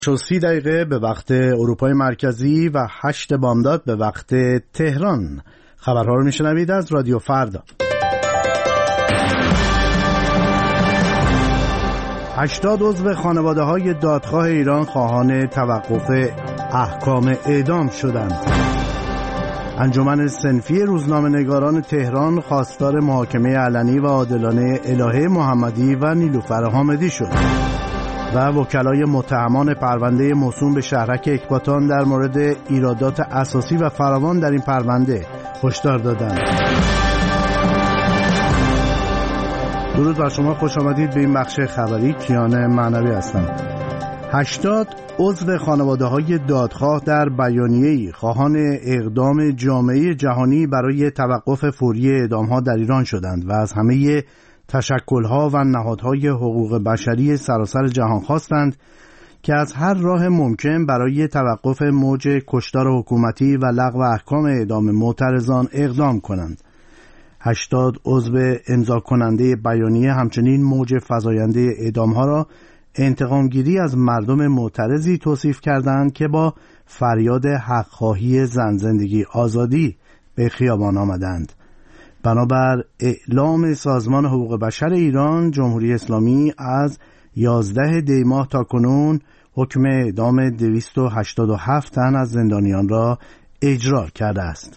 30 دقیقه به وقت اروپای مرکزی و 8 بامداد به وقت تهران. خبرها رو میشنوید از رادیو فردا. 80 عضو خانواده‌های دادخواه ایران خواهان توقف احکام اعدام شدند. انجمن صنفی روزنامه‌نگاران تهران خواستار محاکمه علنی و عادلانه الهه محمدی و نیلوفر حامدی شد و وکلای متهمان پرونده موسوم به شهرک اکباتان در مورد ایرادات اساسی و فراوان در این پرونده هشدار دادند. درود بر شما، خوش آمدید به این بخش خبری. کیان معنوی هستم. 80 عضو خانواده‌های دادخواه در بیانیه‌ای خواهان اقدام جامعه جهانی برای توقف فوری اعدام‌ها در ایران شدند و از همه تشکل‌ها و نهادهای حقوق بشری سراسر جهان خواستند که از هر راه ممکن برای توقف موج کشتار حکومتی و لغو احکام اعدام معترضان اقدام کنند. 80 عضو امضا کننده بیانیه همچنین موج فزاینده اعدام‌ها را انتقامگیری از مردم معترضی توصیف کردند که با فریاد حق‌خواهی زن، زندگی، آزادی به خیابان آمدند. بنابر اعلام سازمان حقوق بشر ایران، جمهوری اسلامی از 11 دی ماه تا کنون حکم اعدام 287 تن از زندانیان را اجرا کرده است.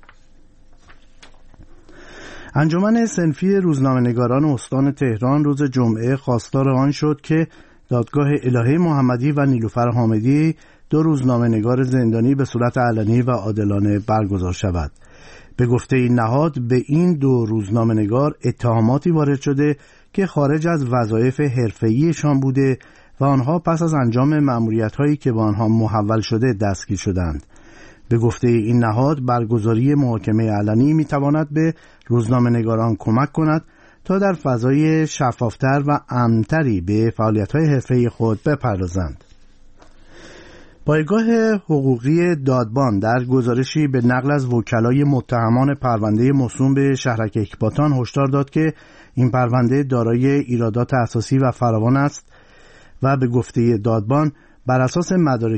انجمن صنفی روزنامه‌نگاران استان تهران روز جمعه خواستار آن شد که دادگاه الهه محمدی و نیلوفر حامدی، دو روزنامه‌نگار زندانی، به صورت علنی و عادلانه برگزار شود. به گفته این نهاد به این دو روزنامه‌نگار اتهاماتی وارد شده که خارج از وظایف حرفه‌ایشان بوده و آنها پس از انجام مأموریت‌هایی که به آنها محول شده دستگیر شدند. به گفته این نهاد برگزاری محاکمه علنی می‌تواند به روزنامه‌نگاران کمک کند تا در فضای شفافتر و امن‌تری به فعالیت‌های حرفه‌ای خود بپردازند. پایگاه حقوقی دادبان در گزارشی به نقل از وکلای متهمان پرونده موسوم به شهرک اکباتان هشدار داد که این پرونده دارای ایرادات اساسی و فراوان است و به گفته دادبان بر اساس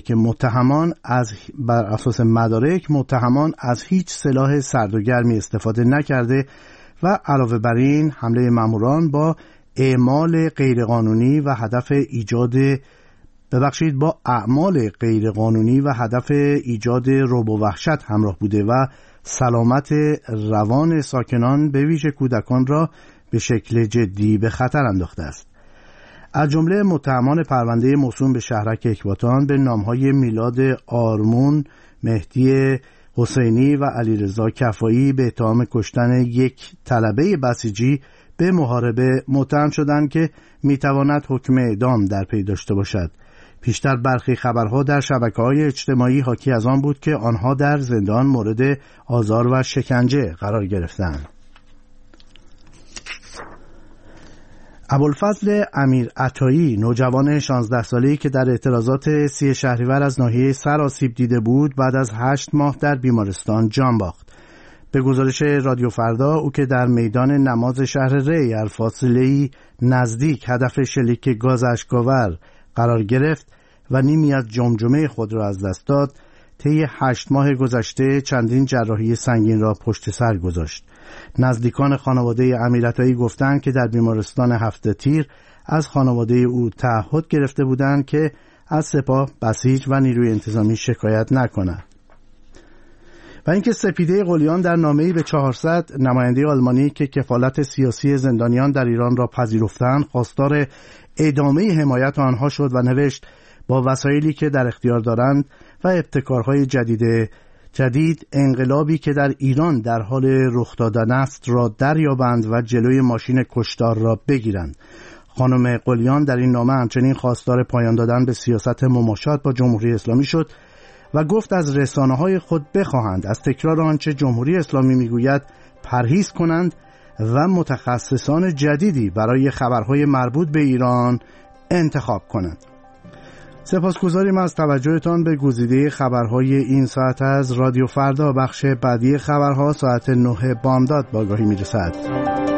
مدارک متهمان از هیچ سلاح سرد و گرمی استفاده نکرده و علاوه بر این حمله ماموران با اعمال غیرقانونی و هدف اعمال غیرقانونی و هدف ایجاد رعب و وحشت همراه بوده و سلامت روان ساکنان به ویژه کودکان را به شکل جدی به خطر انداخته است. از جمله متهمان پرونده موسوم به شهرک اکباتان به نامهای میلاد آرمون، مهدی حسینی و علیرضا کفایی به اتهام کشتن یک طلبه بسیجی به محاربه متهم شدند که میتواند حکم اعدام در پی داشته باشد. پیشتر برخی خبرها در شبکه‌های اجتماعی حاکی از آن بود که آنها در زندان مورد آزار و شکنجه قرار گرفتند. ابوالفضل امیرعطایی، نوجوان 16 ساله‌ای که در اعتراضات 30 شهریور از ناحیه سر آسیب دیده بود، بعد از 8 ماه در بیمارستان جان باخت. به گزارش رادیو فردا، او که در میدان نماز شهر ری از فاصله‌ای نزدیک هدف شلیک گاز اشک‌آور قرار گرفت و نیمی از جمجمه خود را از دست داد، طی 8 ماه گذشته چندین جراحی سنگین را پشت سر گذاشت. نزدیکان خانواده امیرعطایی گفتند که در بیمارستان 7 تیر از خانواده او تعهد گرفته بودند که از سپاه، بسیج و نیروی انتظامی شکایت نکنند. و اینکه سپیده قلیان در نامه‌ای به 400 نماینده آلمانی که کفالت سیاسی زندانیان در ایران را پذیرفتند خواستار ادامه حمایت آنها شد و نوشت با وسایلی که در اختیار دارند و ابتکارهای جدید انقلابی که در ایران در حال رخ دادن است را دریابند و جلوی ماشین کشتار را بگیرند. خانم قلیان در این نامه همچنین خواستار پایان دادن به سیاست مماشات با جمهوری اسلامی شد و گفت از رسانه‌های خود بخواهند از تکرار آنچه جمهوری اسلامی میگوید پرهیز کنند و متخصصان جدیدی برای خبرهای مربوط به ایران انتخاب کنند. سپاسگزاریم از توجهتان به گزیده خبرهای این ساعت از رادیو فردا. بخش بعدی خبرها ساعت 9 بامداد با آگاهی میرسد.